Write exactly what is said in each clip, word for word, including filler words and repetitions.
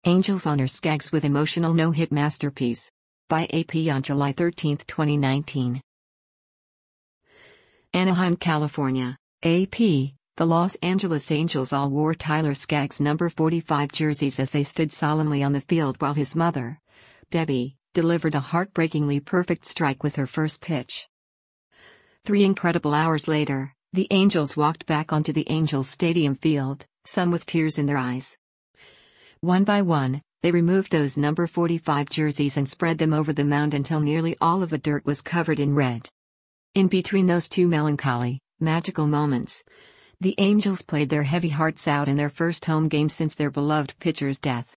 Angels honor Skaggs with emotional no-hit masterpiece. By A P on July thirteenth, twenty nineteen. Anaheim, California. A P. The Los Angeles Angels all wore Tyler Skaggs' number forty-five jerseys as they stood solemnly on the field while his mother, Debbie, delivered a heartbreakingly perfect strike with her first pitch. Three incredible hours later, the Angels walked back onto the Angels Stadium field, some with tears in their eyes. One by one, they removed those number forty-five jerseys and spread them over the mound until nearly all of the dirt was covered in red. In between those two melancholy, magical moments, the Angels played their heavy hearts out in their first home game since their beloved pitcher's death.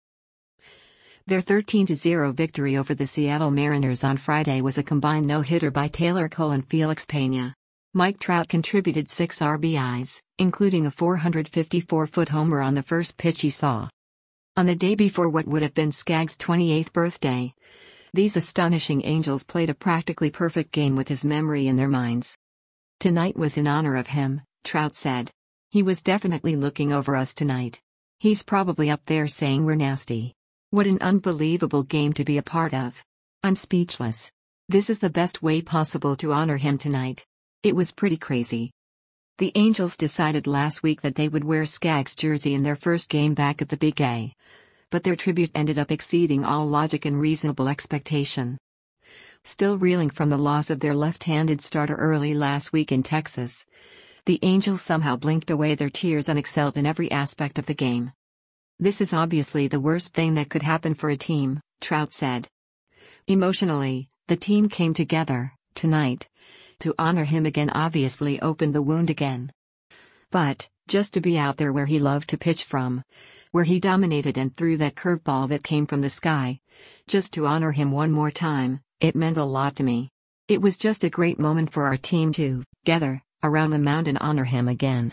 Their thirteen to zero victory over the Seattle Mariners on Friday was a combined no-hitter by Taylor Cole and Felix Pena. Mike Trout contributed six R B Is, including a four hundred fifty-four foot homer on the first pitch he saw. On the day before what would have been Skaggs' twenty-eighth birthday, these astonishing Angels played a practically perfect game with his memory in their minds. "Tonight was in honor of him," Trout said. "He was definitely looking over us tonight. He's probably up there saying we're nasty. What an unbelievable game to be a part of. I'm speechless. This is the best way possible to honor him tonight. It was pretty crazy." The Angels decided last week that they would wear Skaggs' jersey in their first game back at the Big A. But their tribute ended up exceeding all logic and reasonable expectation. Still reeling from the loss of their left-handed starter early last week in Texas, the Angels somehow blinked away their tears and excelled in every aspect of the game. "This is obviously the worst thing that could happen for a team," Trout said. Emotionally, the team came together, tonight. To honor him again obviously opened the wound again. But, just to be out there where he loved to pitch from, where he dominated and threw that curveball that came from the sky, just to honor him one more time, it meant a lot to me. It was just a great moment for our team to gather around the mound and honor him again.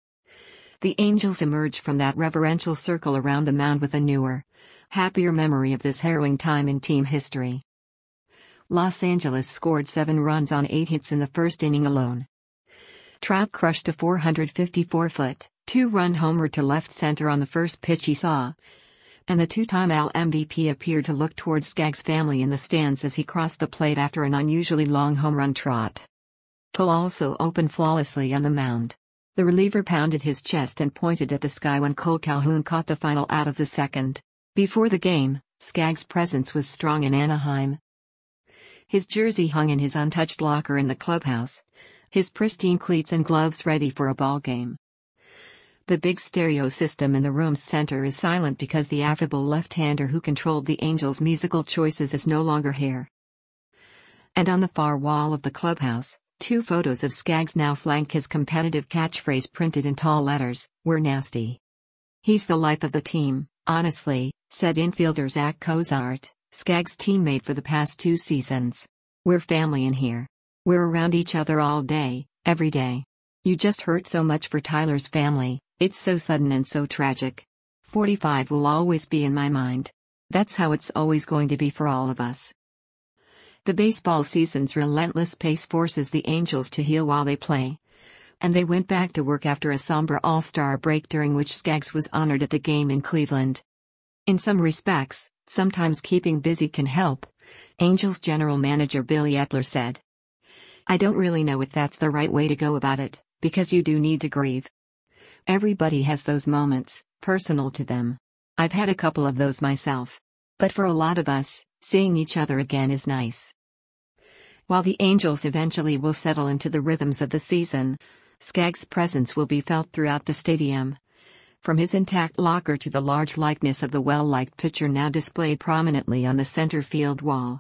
The Angels emerged from that reverential circle around the mound with a newer, happier memory of this harrowing time in team history. Los Angeles scored seven runs on eight hits in the first inning alone. Trout crushed a four hundred fifty-four foot, two-run homer to left center on the first pitch he saw, and the two-time A L M V P appeared to look toward Skaggs' family in the stands as he crossed the plate after an unusually long home run trot. Cole also opened flawlessly on the mound. The reliever pounded his chest and pointed at the sky when Cole Calhoun caught the final out of the second. Before the game, Skaggs' presence was strong in Anaheim. His jersey hung in his untouched locker in the clubhouse, his pristine cleats and gloves ready for a ball game. The big stereo system in the room's center is silent because the affable left-hander who controlled the Angels' musical choices is no longer here. And on the far wall of the clubhouse, two photos of Skaggs now flank his competitive catchphrase printed in tall letters, "We're nasty." "He's the life of the team, honestly," said infielder Zach Cozart, Skaggs' teammate for the past two seasons. "We're family in here. We're around each other all day, every day. You just hurt so much for Tyler's family, it's so sudden and so tragic. forty-five will always be in my mind. That's how it's always going to be for all of us." The baseball season's relentless pace forces the Angels to heal while they play. And they went back to work after a somber All-Star break during which Skaggs was honored at the game in Cleveland. In some respects, sometimes keeping busy can help, Angels general manager Billy Eppler said. "I don't really know if that's the right way to go about it, because you do need to grieve. Everybody has those moments, personal to them. I've had a couple of those myself. But for a lot of us, seeing each other again is nice." While the Angels eventually will settle into the rhythms of the season, Skaggs' presence will be felt throughout the stadium. From his intact locker to the large likeness of the well-liked pitcher now displayed prominently on the center field wall.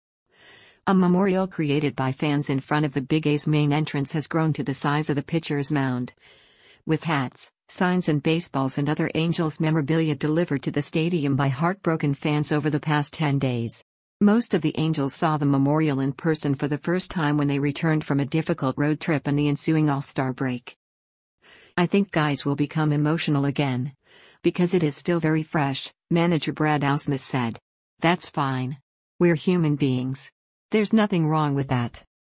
A memorial created by fans in front of the Big A's main entrance has grown to the size of the pitcher's mound. With hats, signs and baseballs and other Angels memorabilia delivered to the stadium by heartbroken fans over the past ten days. Most of the Angels saw the memorial in person for the first time when they returned from a difficult road trip and the ensuing All-Star break. "I think guys will become emotional again. Because it is still very fresh," manager Brad Ausmus said. "That's fine. We're human beings. There's nothing wrong with that."